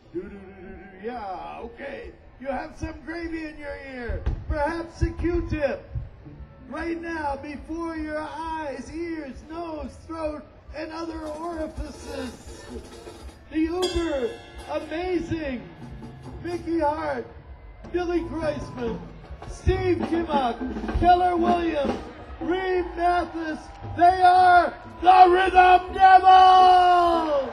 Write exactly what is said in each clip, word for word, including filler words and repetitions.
Do-do-do-do-do. Yeah, okay. You have some gravy in your ear. Perhaps a Q-tip. Right now, before your eyes, ears, nose, throat, and other orifices. The uber amazing Mickey Hart, Billy Kreisman, Steve Kimmock, Keller Williams, Reed Mathis. They are the Rhythm Devils!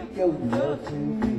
your love to me.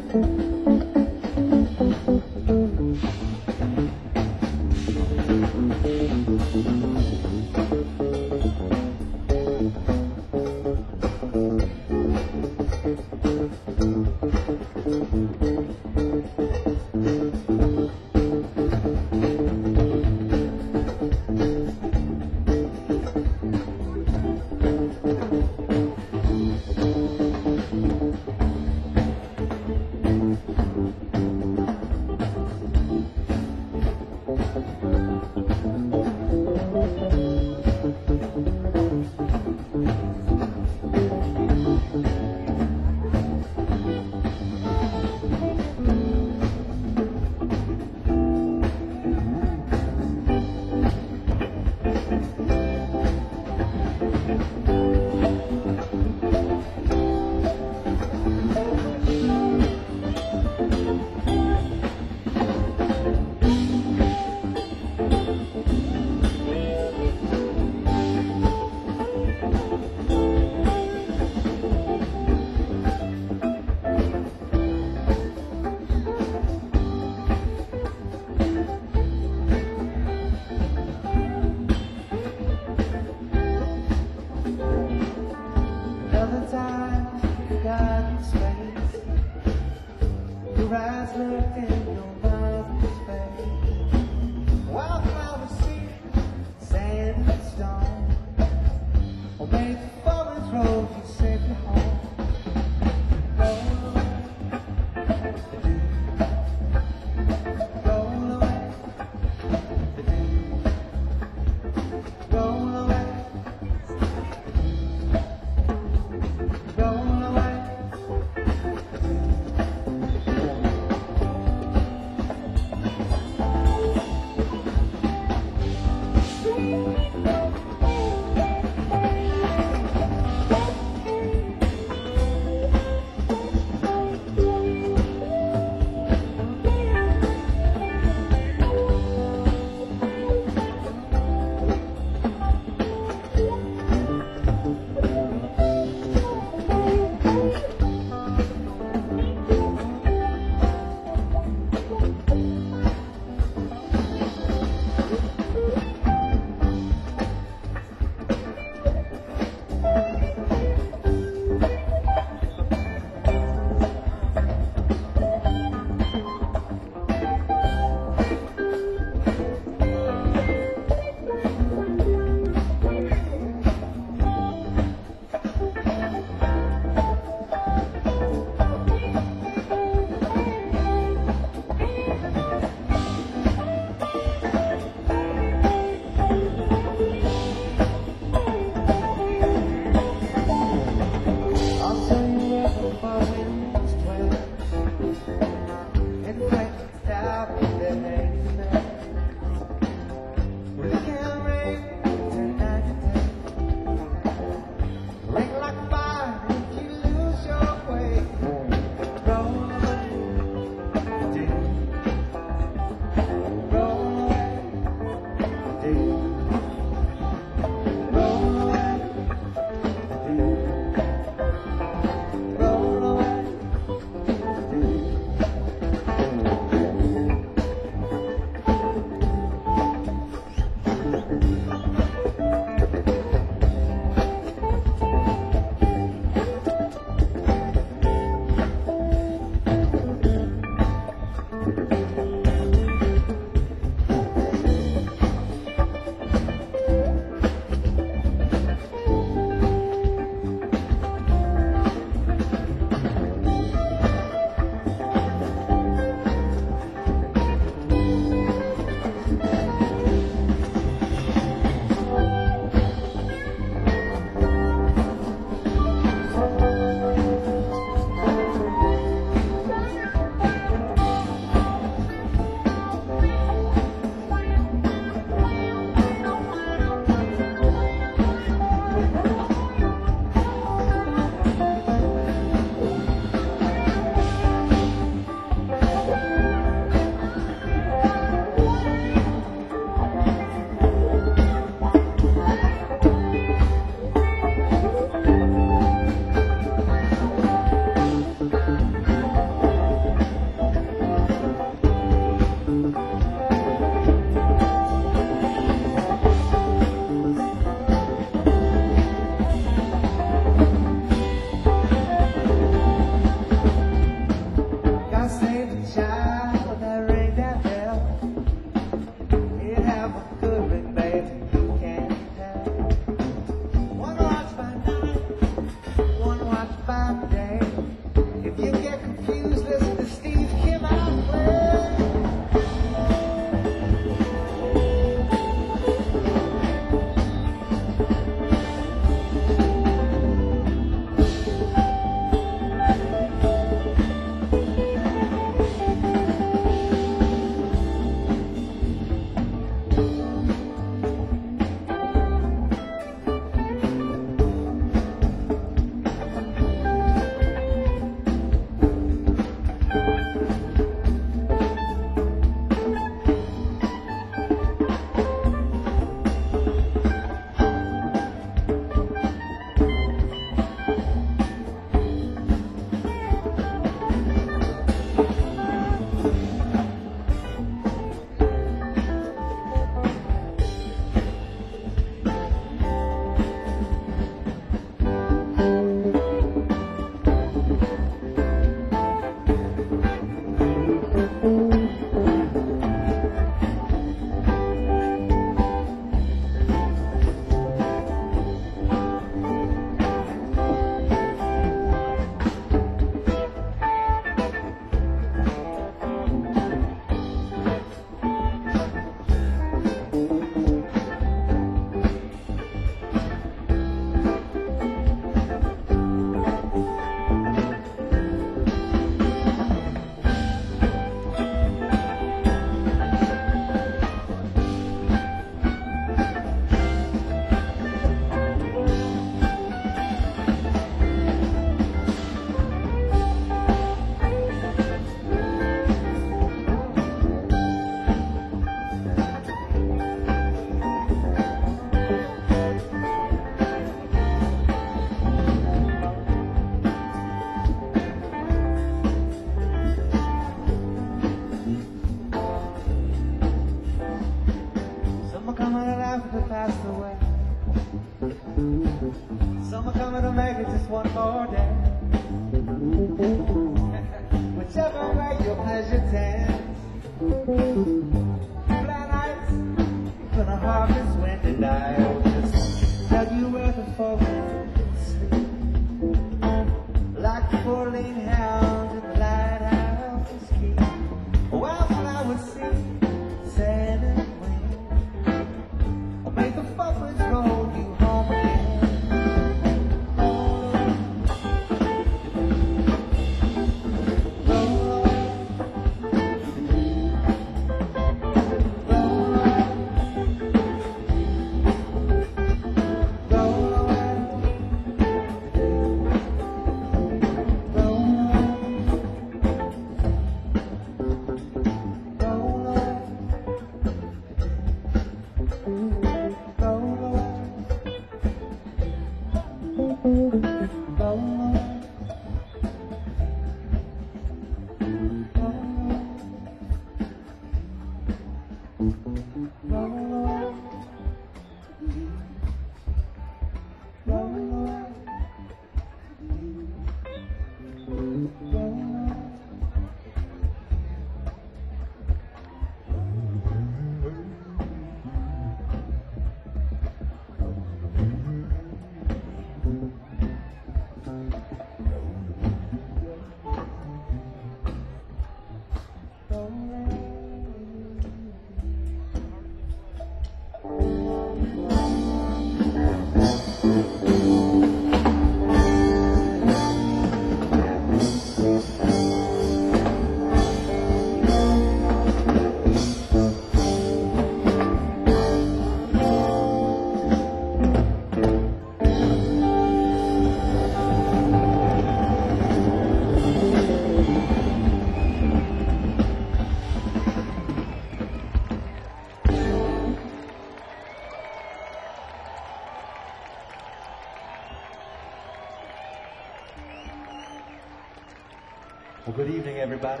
Well, good evening, everybody.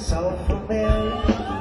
so familiar.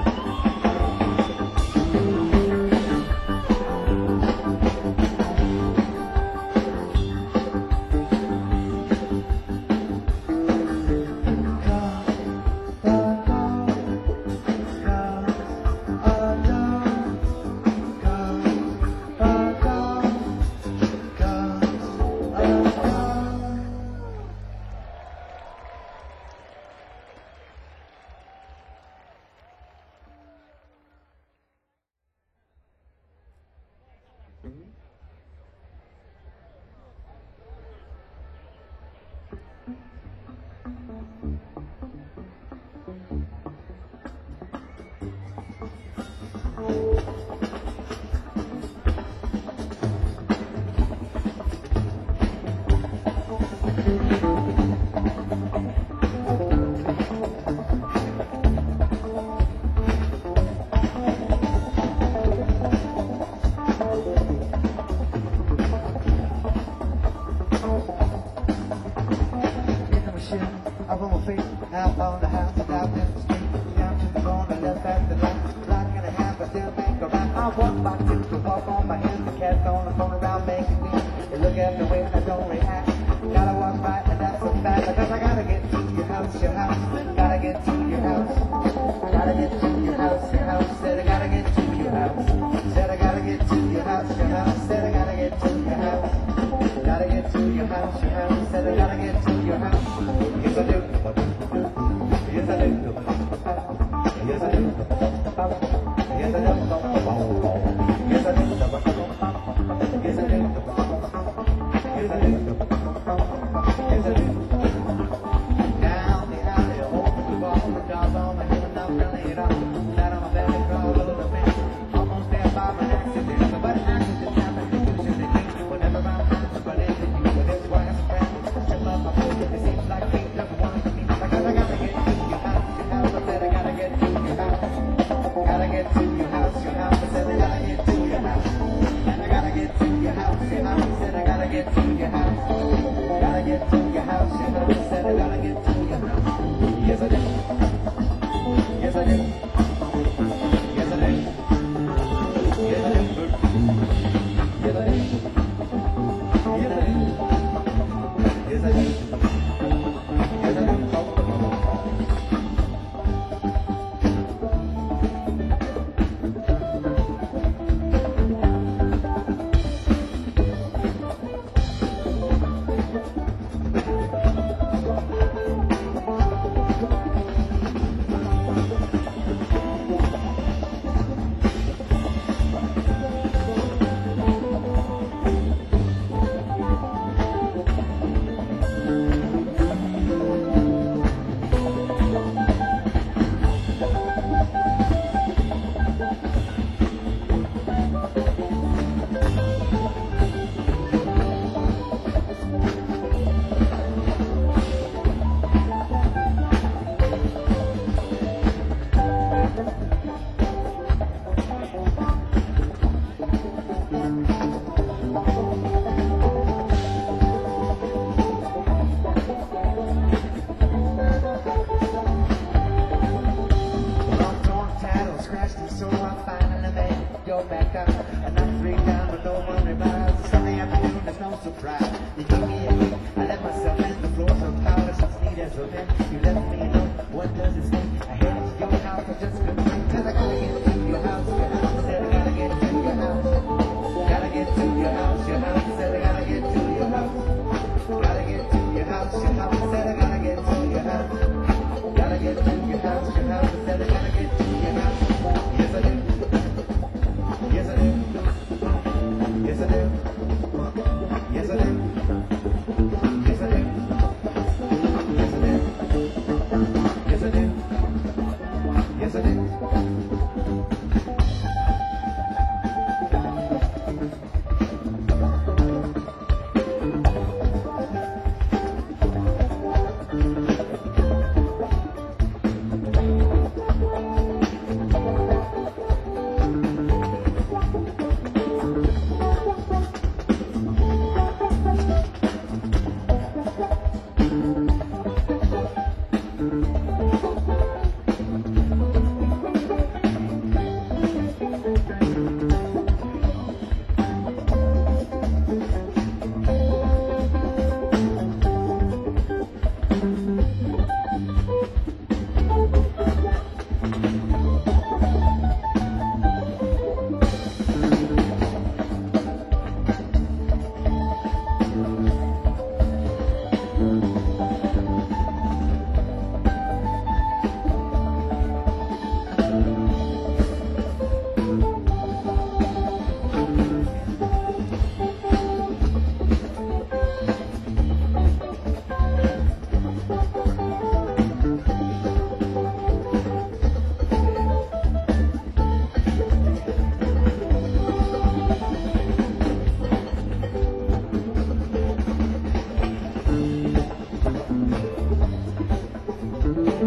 Up on my feet, out on the house, out in the street, down to the corner, left at the light, block and a half, I still make a right. I walk by two, to walk on my hands, the cat's on the phone around making me. They look at the way I don't react. Gotta walk right, and that's a fact, because I gotta get to your house, your house, gotta get to your house, gotta get to your house, your house, said I gotta get to your house, said I gotta get to your house, your house, said I gotta get to your house, gotta get to your house, your house, said I gotta get to your house. Yes, I do. Yes, I do. Yes, I do. Yes, I do. Yes, I do. Yes, I do. Yes, I do. Yes, I do. Down the alley, open the ball, the dog on my head, and I'm running it off.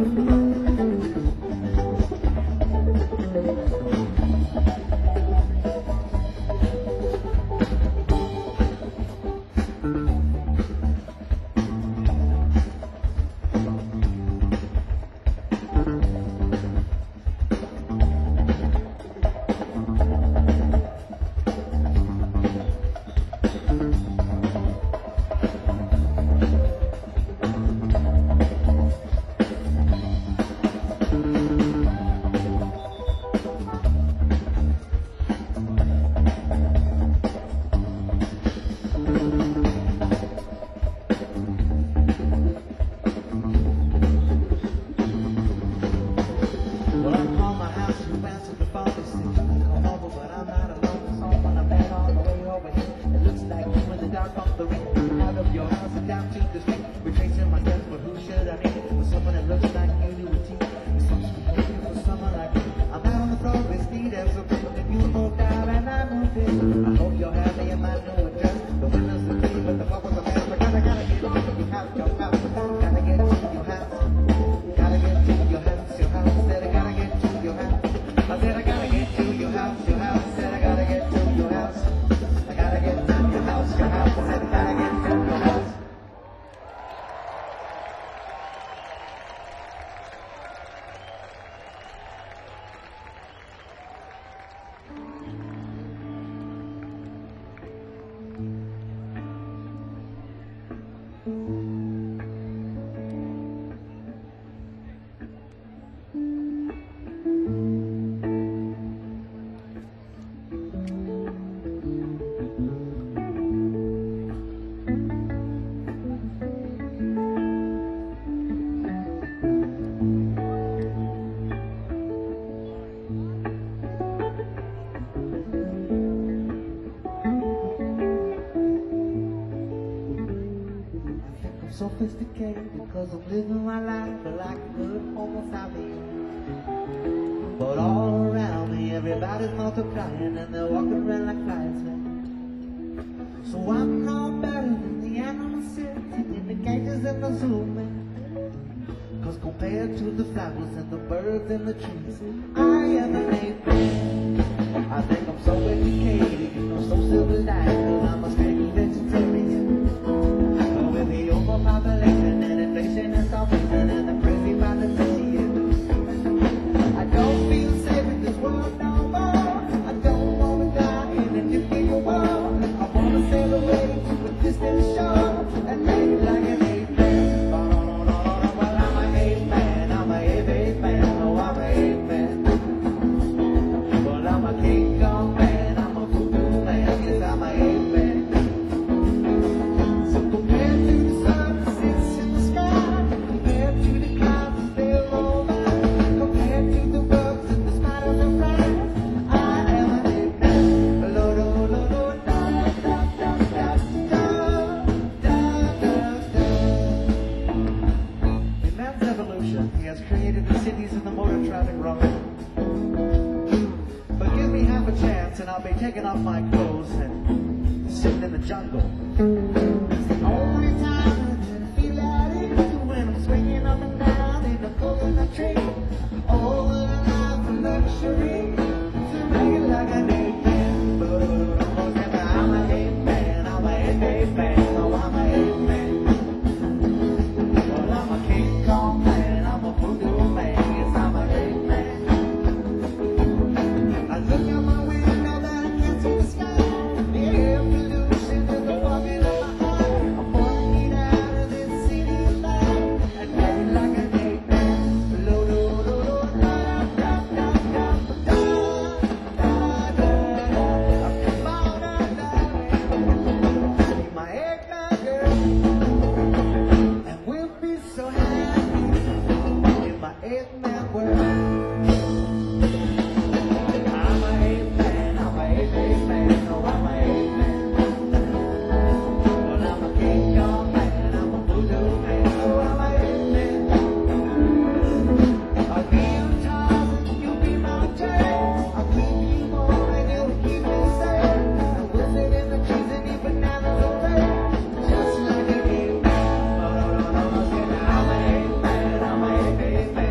Well, I call my house, you answer the phone, they said you can come over, but I'm not alone. It's home when I'm back on the way over here. It looks like you in the dark off the ring, out of your house and down to the street. Retracing my steps, but who should I need? With someone that looks like you do a team. With some behavior for someone like me. I'm out on the floor with Steve as a friend, and you moved out and I moved in. I hope you're happy in my new address. The windows are clean, but the fuck was a mess. But gotta, gotta get to your house, your house. Gotta get to your house. Gotta get to your house, your house. Said I gotta get to your house. I said I gotta get to your house, your house. Said I gotta get to your house. I gotta get to your house, your house. Said I gotta get to your house. Sophisticated because I'm living my life like a good homo sapien. But all around me, everybody's multiplying and they're walking around like flies, man. So I'm not better than the animals sitting in the cages in the zoo, man. Cause compared to the flowers and the birds and the trees, I am an ape man. I think I'm so educated, you know, so civilized, cause I'm a straight vegetarian. With the overpopulation and inflation and starvation and the crazy politician, I don't feel safe in this world no more. I don't want to die in a nuclear war. I want to sail away to a distant shore and live like an ape man. Oh, no, no, no, no, well, I'm an ape man. I'm an ape, ape man. Oh, I'm an ape man. Well, I'm a King Kong man. I'm a voodoo man. Yes, I'm an ape man. He has created the cities and the motor traffic wrong. But give me half a chance and I'll be taking off my clothes and sitting in the jungle. It's the only time I feel at it when I'm swinging up and down in the coconut tree. All the life and luxury to make it like an ape man. But I'm an ape man, I'm an ape man, oh I'm an ape man. Well, I'm a King Kong man, I'm a voodoo man, yes I'm an ape man. I look out my window that I can't see the sky. The air pollution and the fog in my eye. I'm walking out of this city of life and living like an ape man. Lo lo lo lo da da da da da da da da. I'm come out of that. Be my ape man girl, and we'll be so happy in my ape man world. I'm a ape man, I'm a ape, ape man, no, I'm a ape man. Well, I'm a King Kong man, I'm a voodoo man, oh, I'm a ape man. I'll be your Tarzan, you'll be my Jay. I'll keep you warm and you'll keep me safe. And we'll sit in the trees and eat bananas all day, just like an ape man. Oh, no, no, no, no, say that I'm an ape man, I'm a ape, ape man.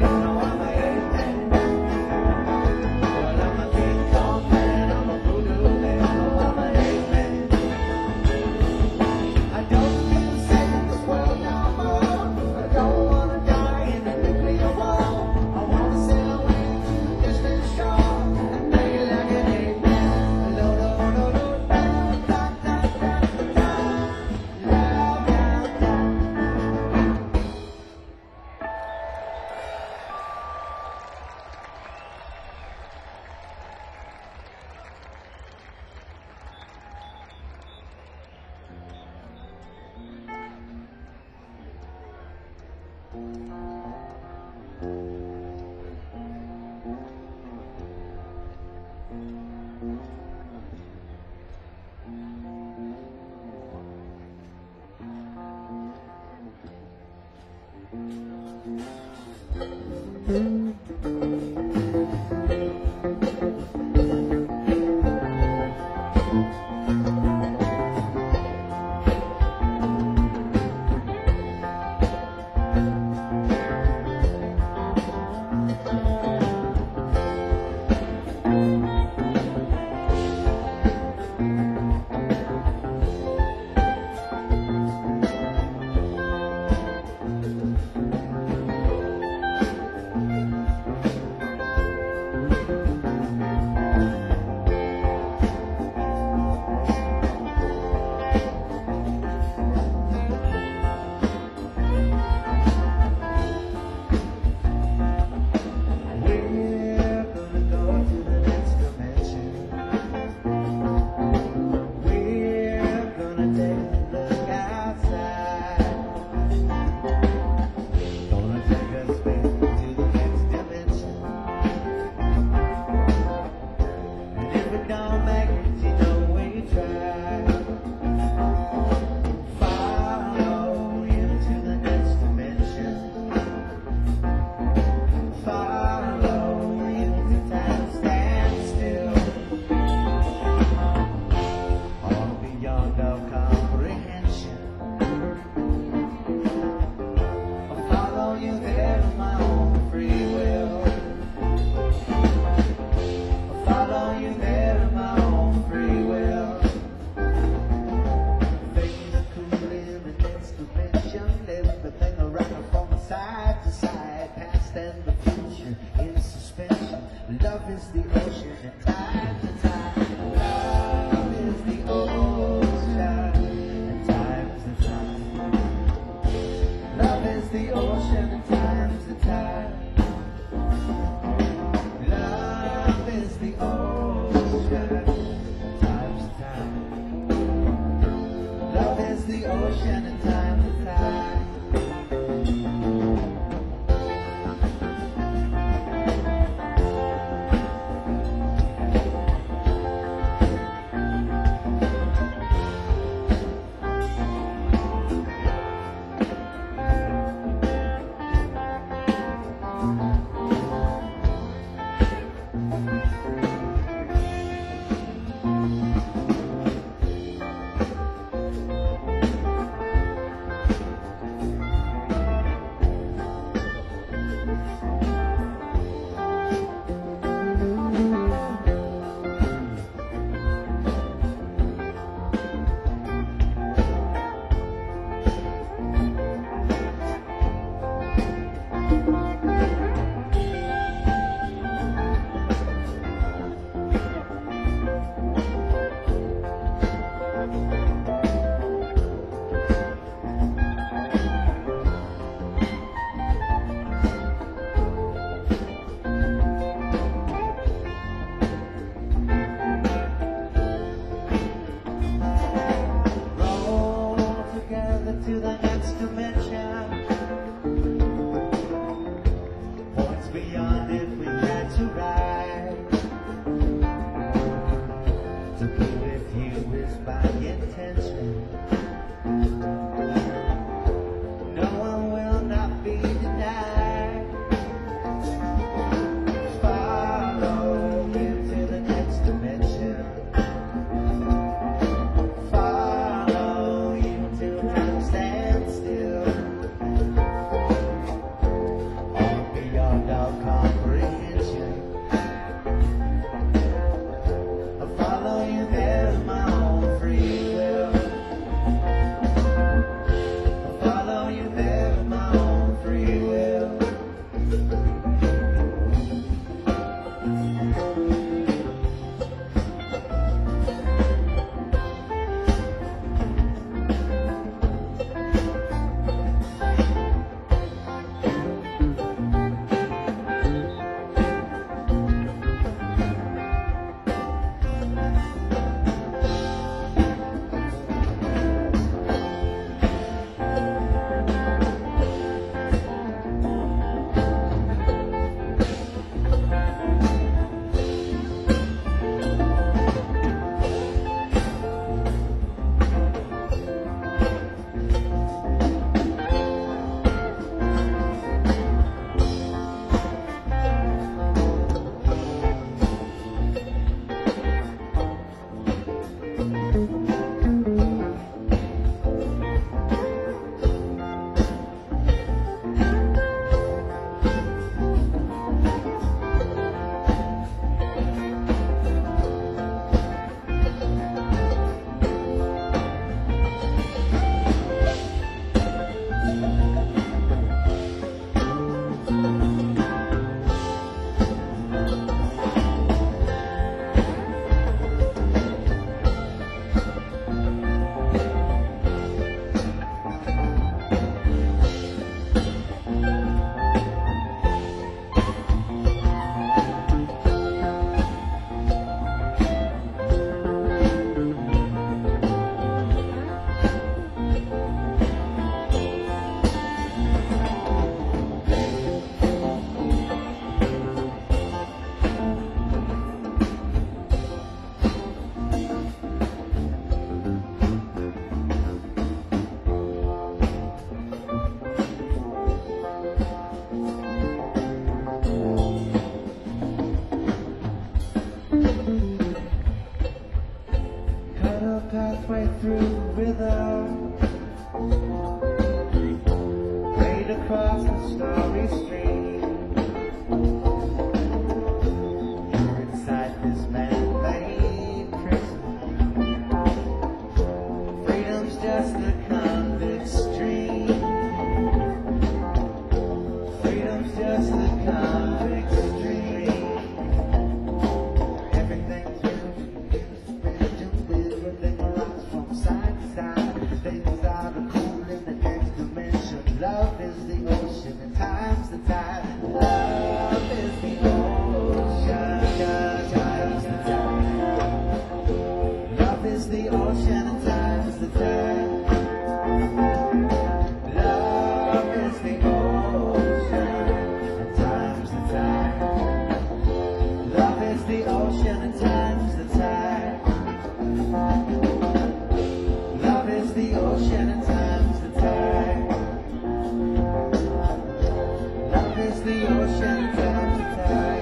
ocean time to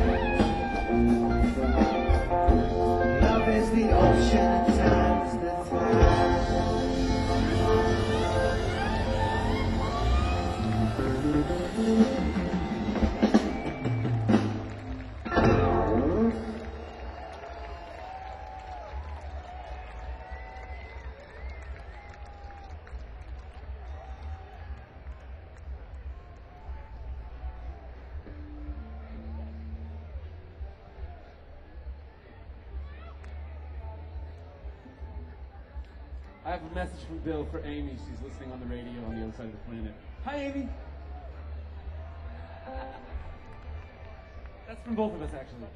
time. Love is the ocean times the time. I have a message from Bill for Amy. She's listening on the radio on the other side of the planet. Hi, Amy. That's from both of us, actually.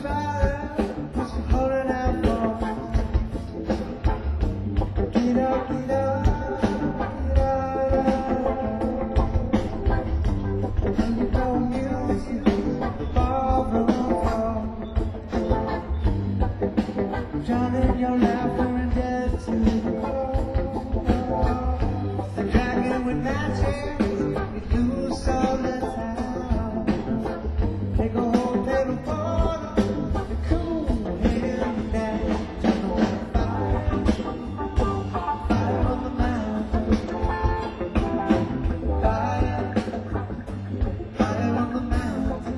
fire, just holding out for. Get up, get up, get up. And you know music, the ballroom floor. Drowning your laughter and dead to the core. The dragon with magic, it loose all the time. Take a whole little water, the cool hand down. Turn on fire, fire on the mountain. Fire, fire on the mountain.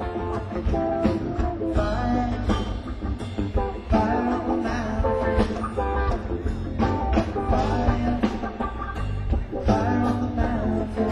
Fire, fire on the mountain. Fire, fire on the mountain.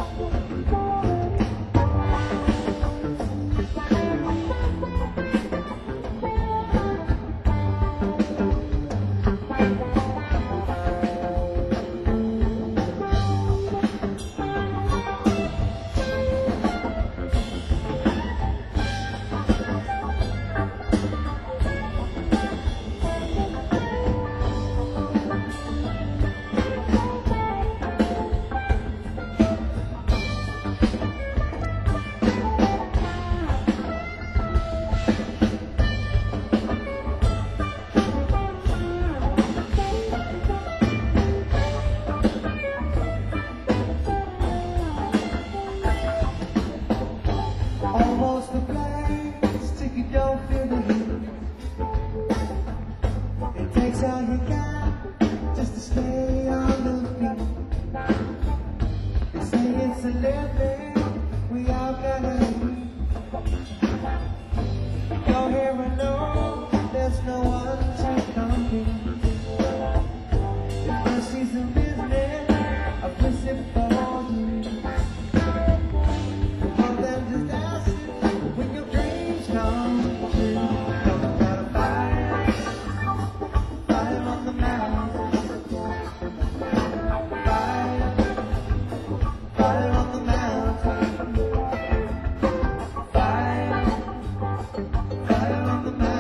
Almost a place till you don't feel the heat. It takes all you got just to stay on the beat. They say it's a living we all gotta eat. You're here alone, there's no one to compete. If mercy's the business, I wish it for you. More than disasters, when your dreams come true. Talking about a fire, fire on the mountain. Fire, fire on the mountain. Fire, fire on the mountain.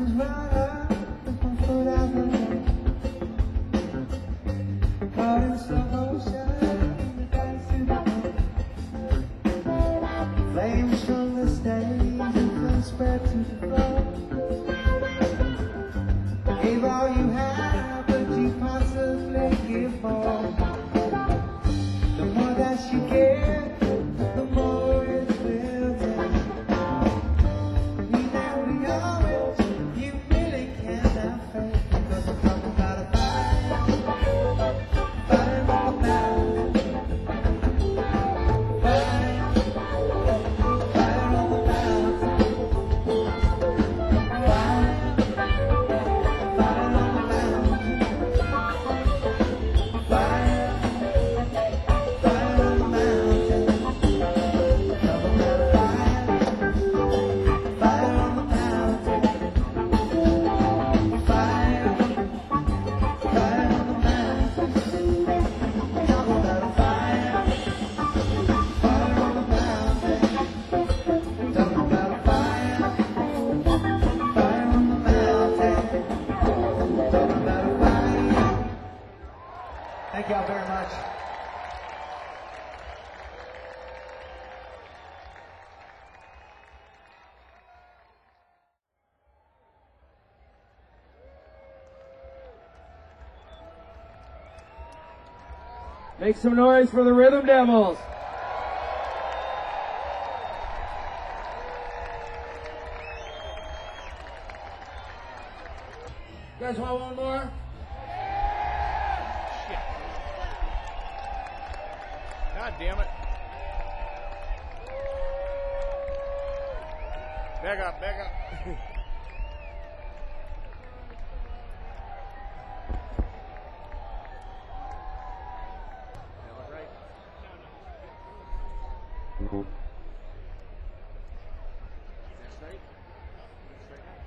is right up with my foot out the door. Caught in slow motion, the dance to the floor. Flames from the stage and spread to the floor. Gave all you had, but you possibly give more. The more that you give, the more it builds up. We now we know it, you really cannot fake. Because I'm talking about a fire, fire on the mountain. Fire, fire on the mountain. Fire, fire on the mountain. Fire, fire on the mountain. Talking about a fire, fire on the mountain. Fire, fire on the mountain. Talking about a fire, fire on the mountain. Talking about a fire, fire on the mountain. Talking about a fire. Thank y'all very much. Make some noise for the Rhythm Devils. You guys want one more? God damn it. Back up, back up. That look right? Is that straight? Straight now?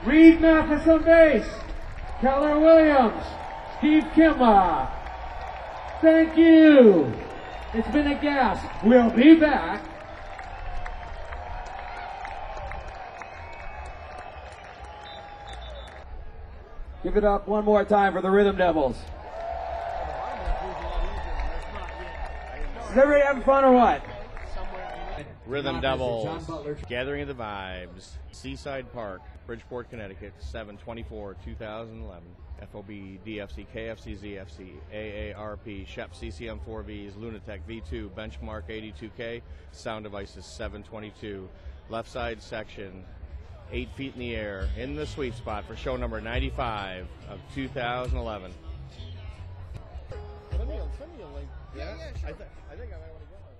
Reed Mathis on bass. Keller Williams. Steve Kimba. Thank you. It's been a gas. We'll be back. Give it up one more time for the Rhythm Devils. Is everybody having fun or what? Rhythm Devils, Gathering of the Vibes, Seaside Park, Bridgeport, Connecticut, seven twenty-four two thousand eleven. F O B, D F C, K F C, Z F C, A A R P, Shep, C C M four Vs, Lunatech, V two, Benchmark eighty-two K, Sound Devices seven twenty-two. Left side section, eight feet in the air, in the sweet spot for show number ninety-five of two thousand eleven. Send me a, send me a link. Yeah, yeah, sure. I, th- I think I might want to go.